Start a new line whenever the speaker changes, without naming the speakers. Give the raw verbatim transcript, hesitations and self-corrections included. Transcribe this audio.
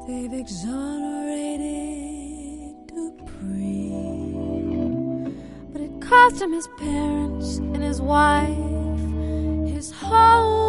They've exonerated Dupree, but it cost him his parents and his wife, his home.